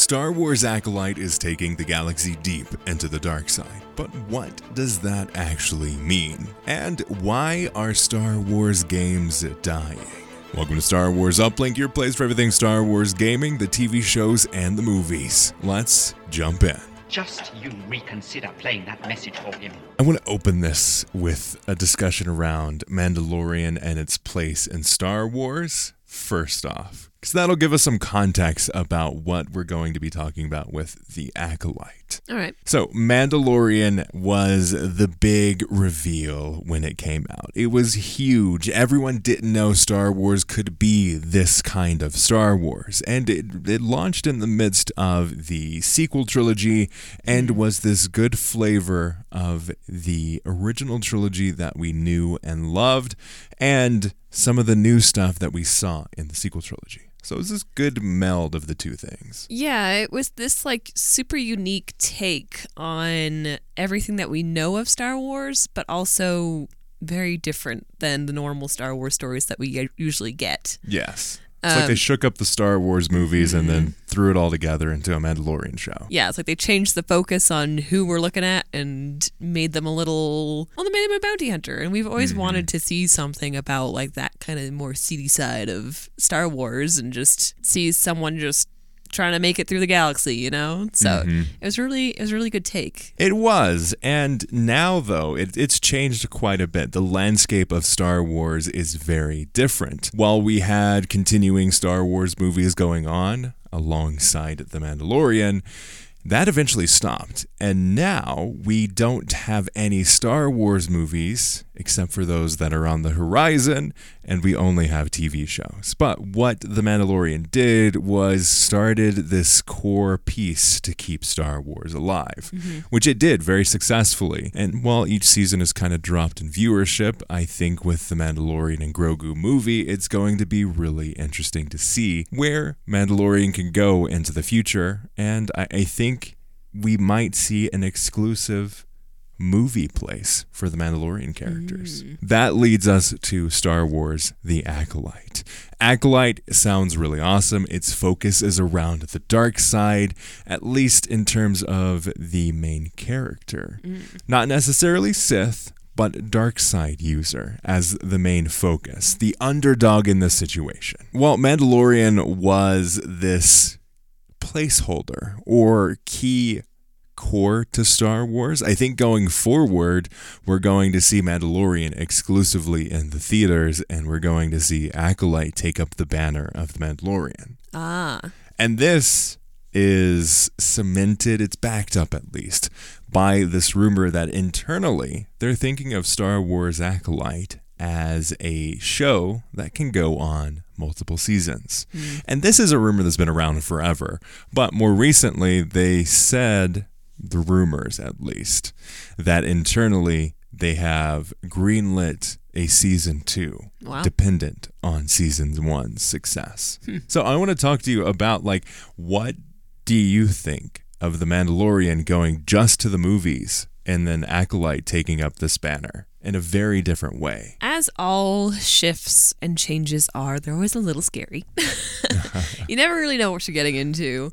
Star Wars Acolyte is taking the galaxy deep into the dark side. But what does that actually mean? And why are Star Wars games dying? Welcome to Star Wars Uplink, your place for everything Star Wars gaming, the TV shows, and the movies. Let's jump in. Just you reconsider playing that message for him. I want to open this with a discussion around Mandalorian and its place in Star Wars, first off, because that'll give us some context about what we're going to be talking about with the Acolyte. All right. So, Mandalorian was the big reveal when it came out. It was huge. Everyone didn't know Star Wars could be this kind of Star Wars. And it launched in the midst of the sequel trilogy and was this good flavor of the original trilogy that we knew and loved, and some of the new stuff that we saw in the sequel trilogy. So it was this good meld of the two things. Yeah, it was this super unique take on everything that we know of Star Wars, but also very different than the normal Star Wars stories that we usually get. Yes. It's like they shook up the Star Wars movies and then threw it all together into a Mandalorian show. Yeah, it's like they changed the focus on who we're looking at and made them they made him a bounty hunter. And we've always wanted to see something about that kind of more seedy side of Star Wars and just see someone just trying to make it through the galaxy, you know? So it was a really good take. It was. And now, though, it's changed quite a bit. The landscape of Star Wars is very different. While we had continuing Star Wars movies going on alongside The Mandalorian, that eventually stopped. And now we don't have any Star Wars movies except for those that are on the horizon, and we only have TV shows. But what The Mandalorian did was started this core piece to keep Star Wars alive, which it did very successfully. And while each season has kind of dropped in viewership, I think with The Mandalorian and Grogu movie, it's going to be really interesting to see where Mandalorian can go into the future. And I think we might see an exclusive movie place for the Mandalorian characters. That leads us to Star Wars The Acolyte. Acolyte sounds really awesome. Its focus is around the dark side, at least in terms of the main character. Not necessarily Sith, but dark side user as the main focus, the underdog in this situation. Well, Mandalorian was this placeholder or key core to Star Wars. I think going forward, we're going to see Mandalorian exclusively in the theaters, and we're going to see Acolyte take up the banner of the Mandalorian. And this is cemented, it's backed up at least, by this rumor that internally they're thinking of Star Wars Acolyte as a show that can go on multiple seasons. And this is a rumor that's been around forever, but more recently they said, the rumors at least, that internally they have greenlit a season 2, dependent on season 1's success. So I want to talk to you about what do you think of The Mandalorian going just to the movies and then Acolyte taking up this banner in a very different way? As all shifts and changes are, they're always a little scary. You never really know what you're getting into.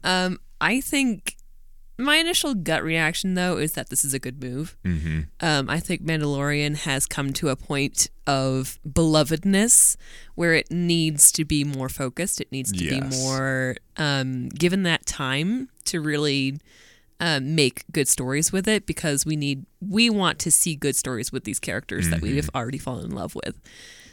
I think my initial gut reaction, though, is that this is a good move. I think Mandalorian has come to a point of belovedness where it needs to be more focused. It needs to be more given that time to really make good stories with it, because we want to see good stories with these characters that we have already fallen in love with.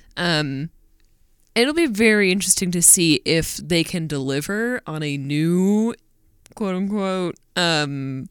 It'll be very interesting to see if they can deliver on a new quote unquote Mandalorian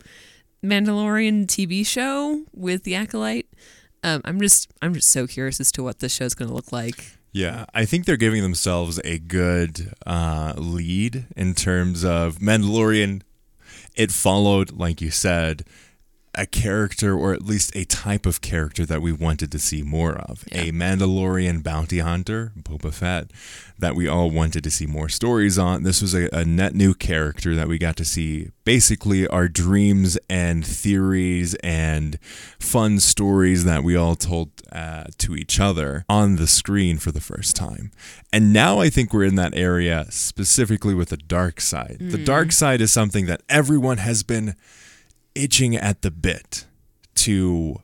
TV show with the Acolyte. I'm just so curious as to what this show's going to look like. Yeah, I think they're giving themselves a good lead in terms of Mandalorian. It followed, like you said, a character, or at least a type of character that we wanted to see more of. Yeah. A Mandalorian bounty hunter, Boba Fett, that we all wanted to see more stories on. This was a net new character that we got to see basically our dreams and theories and fun stories that we all told to each other on the screen for the first time. And now I think we're in that area specifically with the dark side. The dark side is something that everyone has been itching at the bit to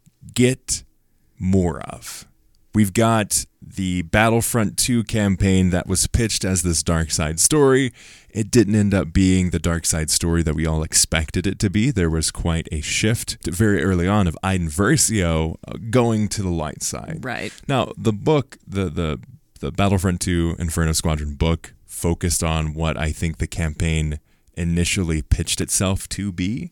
get more of. We've got the Battlefront 2 campaign that was pitched as this dark side story. It didn't end up being the dark side story that we all expected it to be. There was quite a shift very early on of Iden Versio going to the light side. Right. Now, the book, the Battlefront 2 Inferno Squadron book focused on what I think the campaign initially pitched itself to be.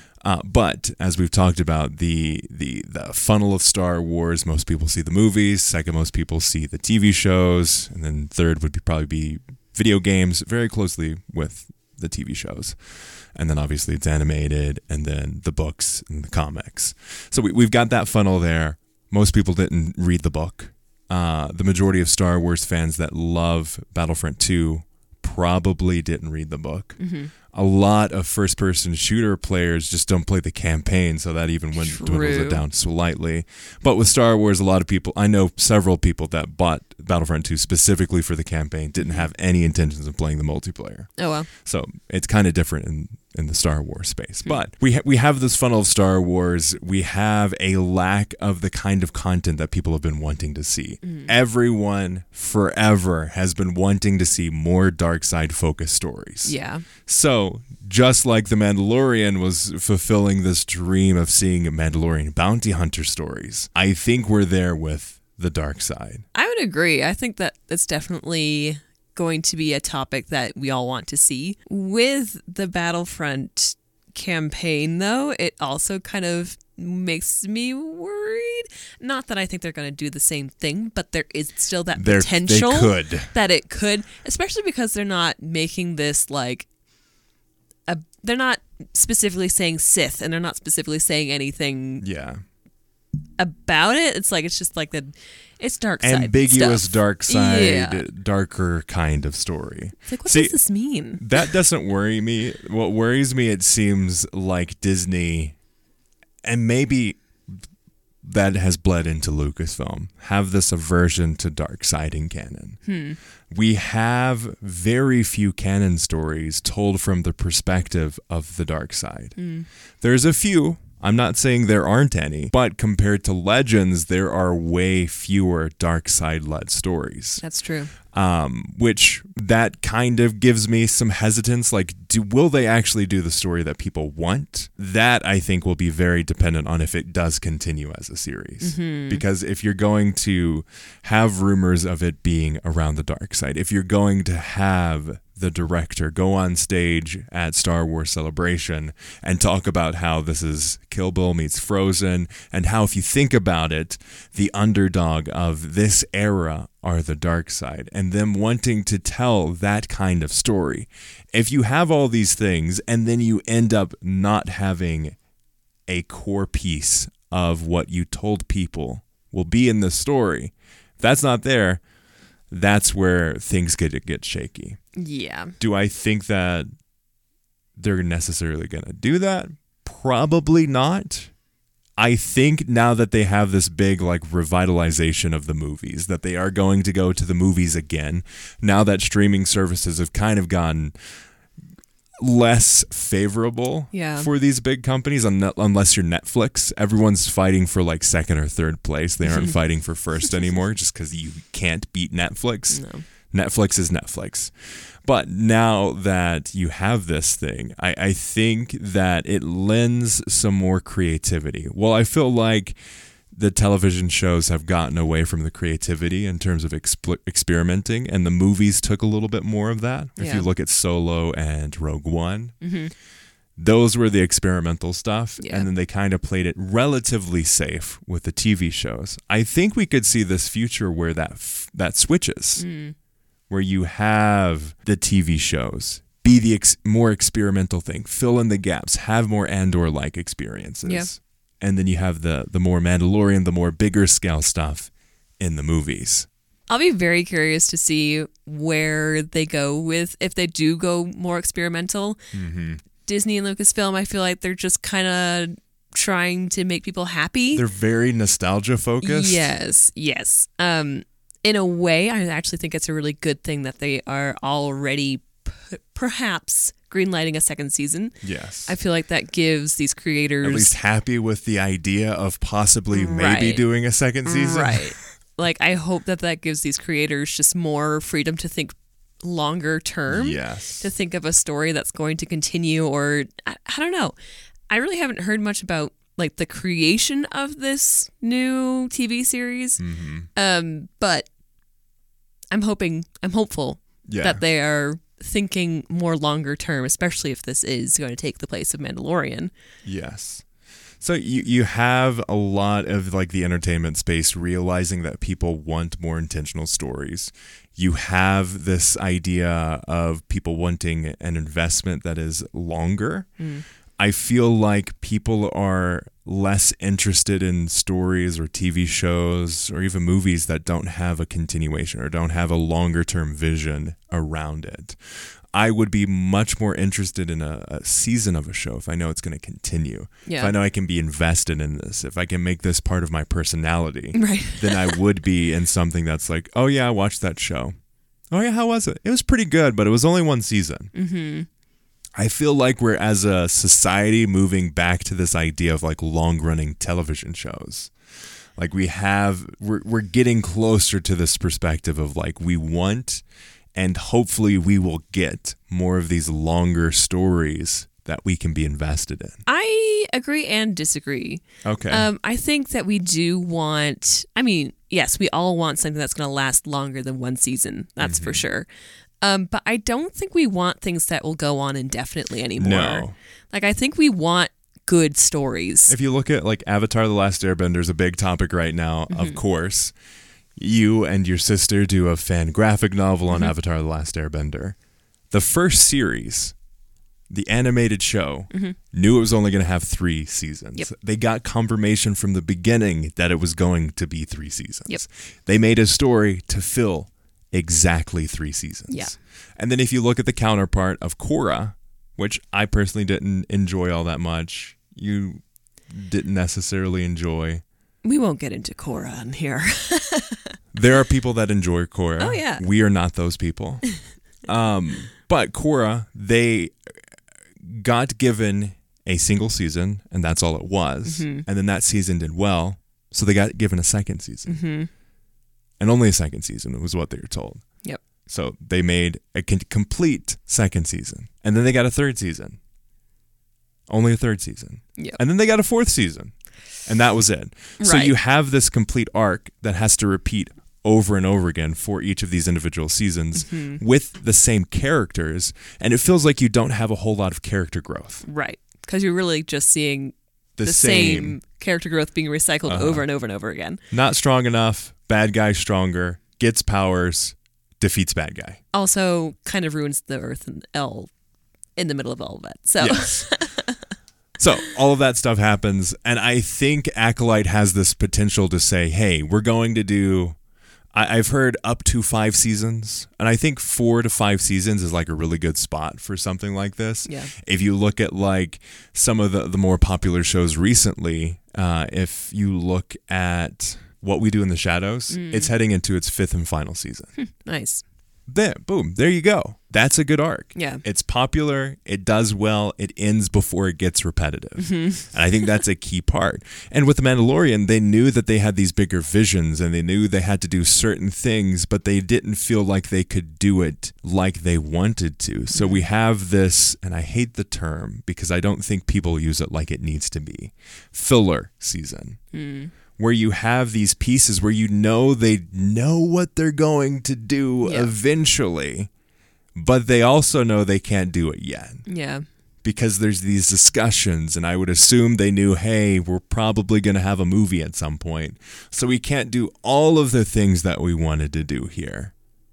But as we've talked about, the funnel of Star Wars, most people see the movies, second most people see the TV shows, and then third would probably be video games, very closely with the TV shows. And then obviously it's animated, and then the books and the comics. So we've got that funnel there. Most people didn't read the book. The majority of Star Wars fans that love Battlefront 2 probably didn't read the book. A lot of first-person shooter players just don't play the campaign, so that even dwindles it down slightly. But with Star Wars, a lot of people, I know several people that bought Battlefront 2 specifically for the campaign, didn't have any intentions of playing the multiplayer. Oh, well. So it's kind of different in the Star Wars space. But we have this funnel of Star Wars. We have a lack of the kind of content that people have been wanting to see. Everyone forever has been wanting to see more dark side focused stories. Yeah. So just like The Mandalorian was fulfilling this dream of seeing Mandalorian bounty hunter stories, I think we're there with the dark side. I would agree. I think that it's definitely going to be a topic that we all want to see. With the Battlefront campaign, though, it also kind of makes me worried. Not that I think they're going to do the same thing, but there is still that potential that it could, especially because they're not making this like they're not specifically saying Sith, and they're not specifically saying anything about it. It's just like it's dark side ambiguous stuff. Dark side, darker kind of story. It's like, what does this mean? That doesn't worry me. What worries me, it seems like Disney, and maybe that has bled into Lucasfilm, have this aversion to dark side in canon. We have very few canon stories told from the perspective of the dark side. There's a few. I'm not saying there aren't any, but compared to Legends, there are way fewer dark side-led stories. That's true. Which that kind of gives me some hesitance. Like, will they actually do the story that people want? That, I think, will be very dependent on if it does continue as a series. Because if you're going to have rumors of it being around the dark side, if you're going to have the director go on stage at Star Wars Celebration and talk about how this is Kill Bill meets Frozen, and how, if you think about it, the underdog of this era are the dark side, and them wanting to tell that kind of story. If you have all these things and then you end up not having a core piece of what you told people will be in the story, if that's not there, that's where things get shaky. Yeah. Do I think that they're necessarily going to do that? Probably not. I think now that they have this big revitalization of the movies, that they are going to go to the movies again, now that streaming services have kind of gotten less favorable for these big companies, unless you're Netflix. Everyone's fighting for second or third place. They aren't fighting for first anymore just because you can't beat Netflix. No. Netflix is Netflix. But now that you have this thing, I think that it lends some more creativity. Well, I feel like the television shows have gotten away from the creativity in terms of experimenting, and the movies took a little bit more of that. If you look at Solo and Rogue One, those were the experimental stuff, and then they kind of played it relatively safe with the TV shows. I think we could see this future where that switches, where you have the TV shows be the more experimental thing, fill in the gaps, have more Andor-like experiences. Yeah. And then you have the more Mandalorian, the more bigger scale stuff in the movies. I'll be very curious to see where they go with, if they do go more experimental. Mm-hmm. Disney and Lucasfilm, I feel like they're just kind of trying to make people happy. They're very nostalgia focused. Yes. In a way, I actually think it's a really good thing that they are already perhaps greenlighting a second season. Yes. I feel like that gives these creators... At least happy with the idea of possibly maybe doing a second season. Right. Like, I hope that gives these creators just more freedom to think longer term. Yes. To think of a story that's going to continue, or I don't know. I really haven't heard much about like the creation of this new TV series. Mm-hmm. But I'm hopeful that they are thinking more longer term, especially if this is going to take the place of Mandalorian. Yes. So you have a lot of like the entertainment space realizing that people want more intentional stories. You have this idea of people wanting an investment that is longer. I feel like people are less interested in stories or TV shows or even movies that don't have a continuation or don't have a longer term vision around it. I would be much more interested in a season of a show if I know it's going to continue. Yeah. If I know I can be invested in this, if I can make this part of my personality, Right. then I would be in something that's like, oh yeah, I watched that show. Oh yeah, how was it? It was pretty good, but it was only one season. Mm-hmm. I feel like we're, as a society, moving back to this idea of like long-running television shows. Like we're getting closer to this perspective of like we want, and hopefully we will get more of these longer stories that we can be invested in. I agree and disagree. Okay. I think that we do want, I mean, yes, we all want something that's going to last longer than one season. That's for sure. But I don't think we want things that will go on indefinitely anymore. No. Like, I think we want good stories. If you look at like Avatar: The Last Airbender is a big topic right now, of course. You and your sister do a fan graphic novel on Avatar: The Last Airbender. The first series, the animated show, knew it was only going to have 3 seasons. Yep. They got confirmation from the beginning that it was going to be 3 seasons. Yep. They made a story to fill exactly 3 seasons. Yeah. And then if you look at the counterpart of Korra, which I personally didn't enjoy all that much, you didn't necessarily enjoy. We won't get into Korra on here. There are people that enjoy Korra. Oh, yeah. We are not those people. But Korra, they got given a single season, and that's all it was. And then that season did well, so they got given a second season. And only a second season was what they were told. Yep. So they made a complete second season. And then they got a third season. Only a third season. Yep. And then they got a fourth season. And that was it. So Right. you have this complete arc that has to repeat over and over again for each of these individual seasons with the same characters. And it feels like you don't have a whole lot of character growth. Right. Because you're really just seeing The the same. same character growth being recycled over and over and over again. Not strong enough. Bad guy stronger. Gets powers. Defeats bad guy. Also kind of ruins the Earth and L in the middle of all of that. So Yes. So all of that stuff happens, and I think Acolyte has this potential to say, hey, we're going to do, I've heard up to 5 seasons, and I think 4 to 5 seasons is like a really good spot for something like this. Yeah. If you look at like some of the more popular shows recently, if you look at What We Do in the Shadows, it's heading into its 5th and final season. nice. There, boom, there you go. That's a good arc. Yeah. It's popular, it does well, it ends before it gets repetitive. And I think that's a key part. And with The Mandalorian, they knew that they had these bigger visions and they knew they had to do certain things, but they didn't feel like they could do it like they wanted to. So we have this, and I hate the term because I don't think people use it like it needs to be, filler season. Where you have these pieces where you know they know what they're going to do Yeah. eventually, but they also know they can't do it yet Yeah. because there's these discussions, and I would assume they knew, hey, we're probably going to have a movie at some point, so we can't do all of the things that we wanted to do here.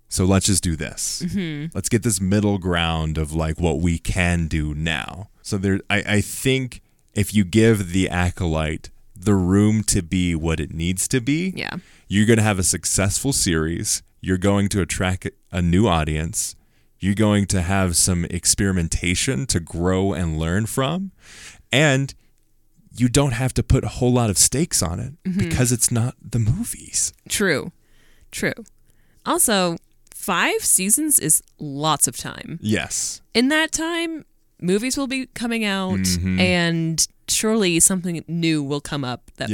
So let's just do this. Let's get this middle ground of like what we can do now. So I think if you give The Acolyte the room to be what it needs to be, you're going to have a successful series. You're going to attract a new audience. You're going to have some experimentation to grow and learn from. And you don't have to put a whole lot of stakes on it because it's not the movies. True. Also, 5 seasons is lots of time. Yes. In that time, movies will be coming out, and surely something new will come up that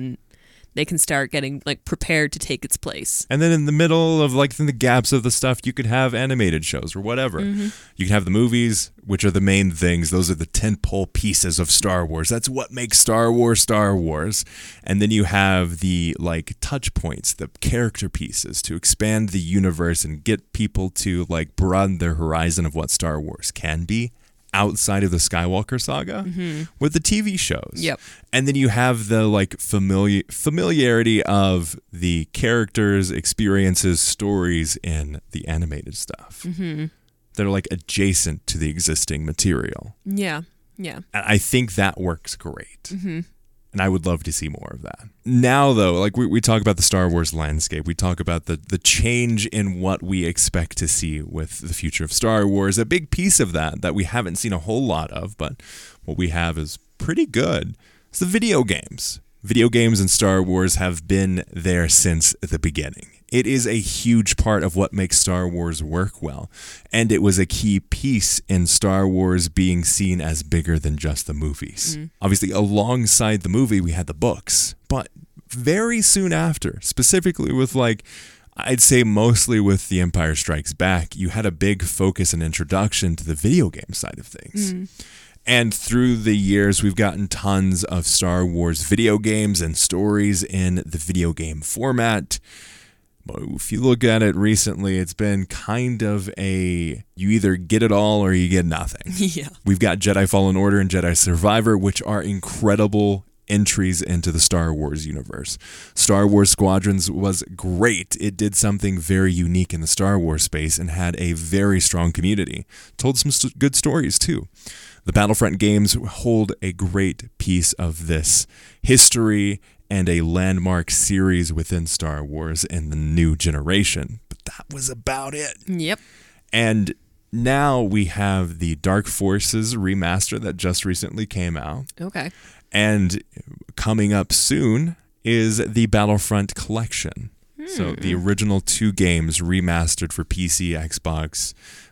they can start getting like prepared to take its place. And then in the middle of like in the gaps of the stuff, you could have animated shows or whatever. You can have the movies, which are the main things. Those are the tentpole pieces of Star Wars. That's what makes Star Wars Star Wars. And then you have the like touch points, the character pieces to expand the universe and get people to like broaden their horizon of what Star Wars can be outside of the Skywalker saga with the TV shows. Yep. And then you have the like familiarity of the characters, experiences, stories in the animated stuff. That are like adjacent to the existing material. Yeah. And I think that works great. And I would love to see more of that. Now, though, like we talk about the Star Wars landscape. We talk about the change in what we expect to see with the future of Star Wars. A big piece of that we haven't seen a whole lot of, but what we have is pretty good. It's the video games. Video games and Star Wars have been there since the beginning. It is a huge part of what makes Star Wars work well. And it was a key piece in Star Wars being seen as bigger than just the movies. Obviously, alongside the movie, we had the books. But very soon after, specifically with like, I'd say mostly with The Empire Strikes Back, you had a big focus and introduction to the video game side of things. And through the years, we've gotten tons of Star Wars video games and stories in the video game format. But if you look at it recently, it's been kind of you either get it all or you get nothing. Yeah. We've got Jedi Fallen Order and Jedi Survivor, which are incredible entries into the Star Wars universe. Star Wars Squadrons was great. It did something very unique in the Star Wars space and had a very strong community. Told some good stories too. The Battlefront games hold a great piece of this history and a landmark series within Star Wars in the new generation. But that was about it. Yep. And now we have the Dark Forces remaster that just recently came out. Okay. And coming up soon is the Battlefront Collection. So the original 2 games remastered for PC, Xbox,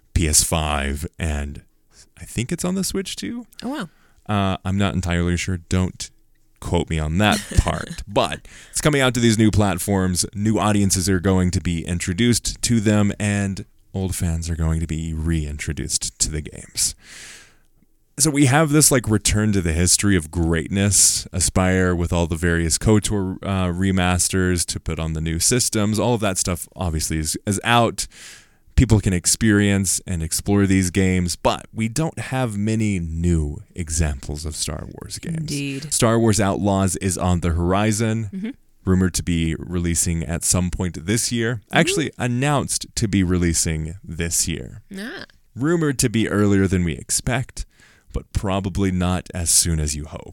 PS5, and I think it's on the Switch too. Oh, wow. I'm not entirely sure. Don't quote me on that part. But it's coming out to these new platforms. New audiences are going to be introduced to them, and old fans are going to be reintroduced to the games. So we have this like return to the history of greatness, Aspire with all the various KOTOR remasters to put on the new systems. All of that stuff obviously is out. People can experience and explore these games, but we don't have many new examples of Star Wars games. Indeed. Star Wars Outlaws is on the horizon, rumored to be releasing at some point this year. Actually, announced to be releasing this year. Rumored to be earlier than we expect, but probably not as soon as you hope.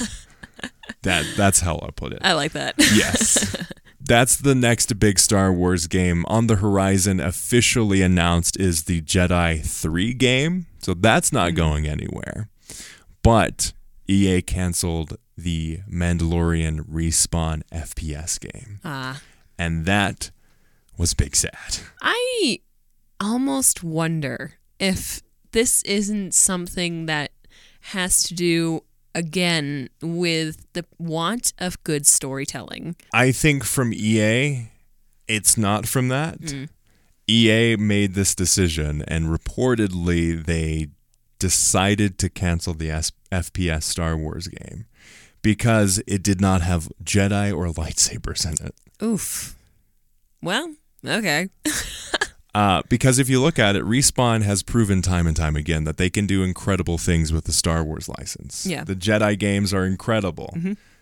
That's how I'll put it. I like that. Yes. That's the next big Star Wars game on the horizon. Officially announced is the Jedi 3 game. So that's not going anywhere. But EA canceled the Mandalorian Respawn FPS game. And that was big sad. I almost wonder if this isn't something that has to do again with the want of good storytelling. I think from EA, it's not from that. EA made this decision, and reportedly they decided to cancel the FPS Star Wars game because it did not have Jedi or lightsabers in it. Oof. Well, okay. Because if you look at it, Respawn has proven time and time again that they can do incredible things with the Star Wars license. Yeah. The Jedi games are incredible.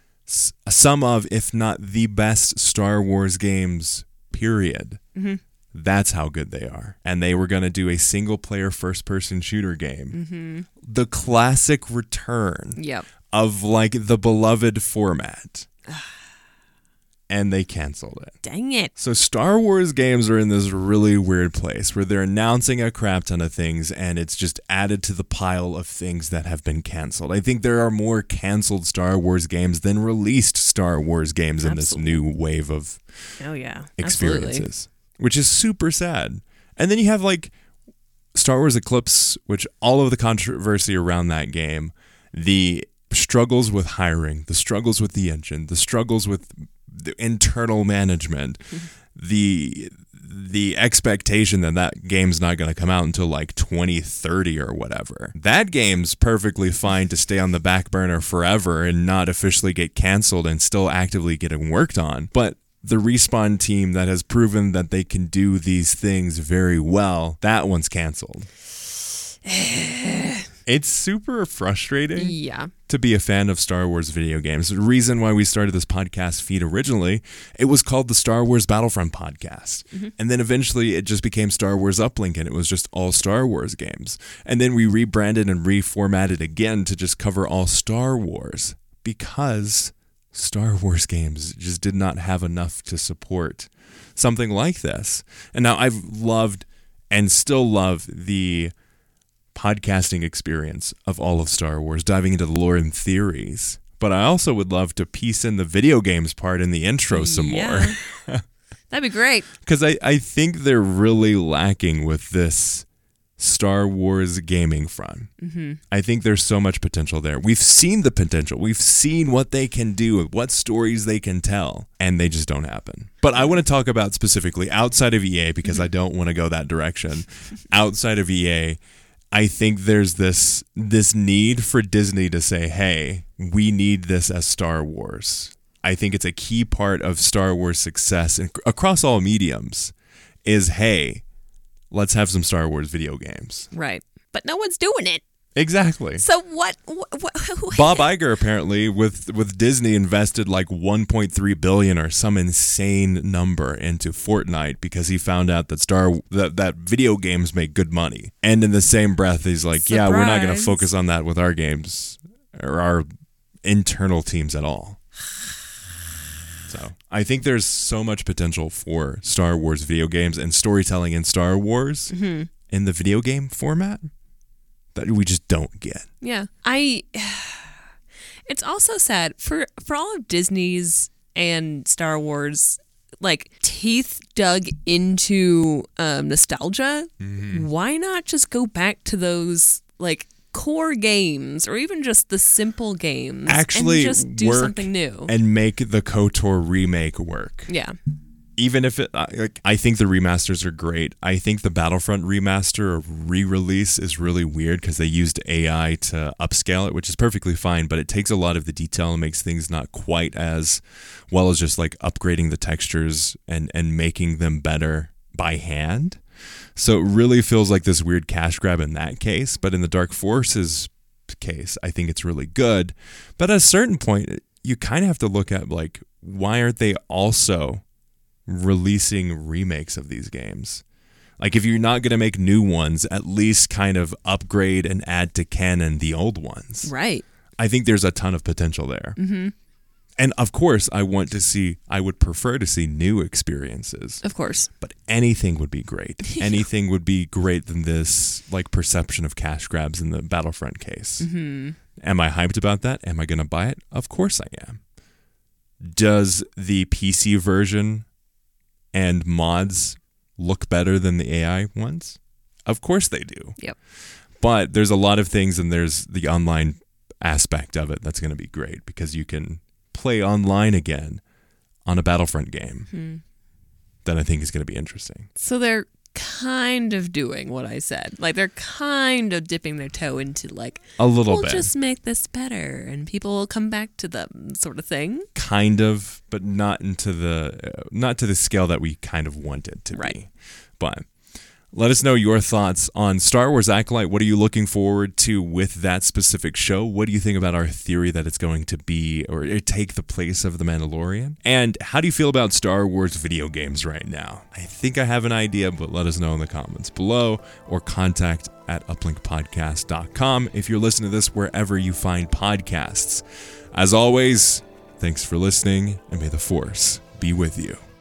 Some of, if not the best Star Wars games, period. That's how good they are. And they were going to do a single-player first-person shooter game. Mm-hmm. The classic return Yep. of like the beloved format. And they canceled it. Dang it. So Star Wars games are in this really weird place where they're announcing a crap ton of things and it's just added to the pile of things that have been canceled. I think there are more canceled Star Wars games than released Star Wars games in this new wave of experiences, which is super sad. And then you have like Star Wars Eclipse, which all of the controversy around that game, the struggles with hiring, the struggles with the engine, the struggles with the internal management, the expectation that that game's not going to come out until like 2030 or whatever. That game's perfectly fine to stay on the back burner forever and not officially get canceled and still actively getting worked on. But the Respawn team that has proven that they can do these things very well, that one's canceled. It's super frustrating to be a fan of Star Wars video games. The reason why we started this podcast feed originally, it was called the Star Wars Battlefront podcast. Mm-hmm. And then eventually it just became Star Wars Uplink and it was just all Star Wars games. And then we rebranded and reformatted again to just cover all Star Wars because Star Wars games just did not have enough to support something like this. And now I've loved and still love the podcasting experience of all of Star Wars, diving into the lore and theories. But I also would love to piece in the video games part in the intro some more. That'd be great. Because I think they're really lacking with this Star Wars gaming front. Mm-hmm. I think there's so much potential there. We've seen the potential. We've seen what they can do, what stories they can tell, and they just don't happen. But I want to talk about specifically outside of EA because I don't want to go that direction. Outside of EA, I think there's this need for Disney to say, hey, we need this as Star Wars. I think it's a key part of Star Wars success across all mediums is, hey, let's have some Star Wars video games. Right. But no one's doing it. Exactly. So what Bob Iger apparently with Disney invested like $1.3 billion or some insane number into Fortnite because he found out that video games make good money. And in the same breath, he's like, Surprise. yeah, we're not going to focus on that with our games or our internal teams at all. So I think there's so much potential for Star Wars video games and storytelling in Star Wars in the video game format that we just don't get. Yeah. It's also sad for all of Disney's and Star Wars like teeth dug into nostalgia. Mm-hmm. Why not just go back to those like core games or even just the simple games actually and just do something new and make the KOTOR remake work? Yeah. Even if I think the remasters are great. I think the Battlefront remaster or re-release is really weird because they used AI to upscale it, which is perfectly fine, but it takes a lot of the detail and makes things not quite as well as just like upgrading the textures and making them better by hand. So it really feels like this weird cash grab in that case, but in the Dark Forces case, I think it's really good. But at a certain point, you kind of have to look at like, why aren't they also releasing remakes of these games? Like if you're not going to make new ones, at least kind of upgrade and add to canon the old ones. Right. I think there's a ton of potential there. Mm-hmm. And of course, I would prefer to see new experiences. Of course. But anything would be great. Anything would be great than this like perception of cash grabs in the Battlefront case. Mm-hmm. Am I hyped about that? Am I going to buy it? Of course I am. Does the PC version and mods look better than the AI ones? Of course they do. Yep. But there's a lot of things, and there's the online aspect of it that's going to be great because you can play online again on a Battlefront game that I think is going to be interesting. So they're kind of doing what I said. Like they're kind of dipping their toe into like a little we'll bit. Just make this better and people will come back to them sort of thing. Kind of, but not to the scale that we kind of want it to be. But Let us know your thoughts on Star Wars Acolyte. What are you looking forward to with that specific show? What do you think about our theory that it's going to be or take the place of The Mandalorian? And how do you feel about Star Wars video games right now? I think I have an idea, but let us know in the comments below or contact at uplinkpodcast.com if you're listening to this wherever you find podcasts. As always, thanks for listening, and may the Force be with you.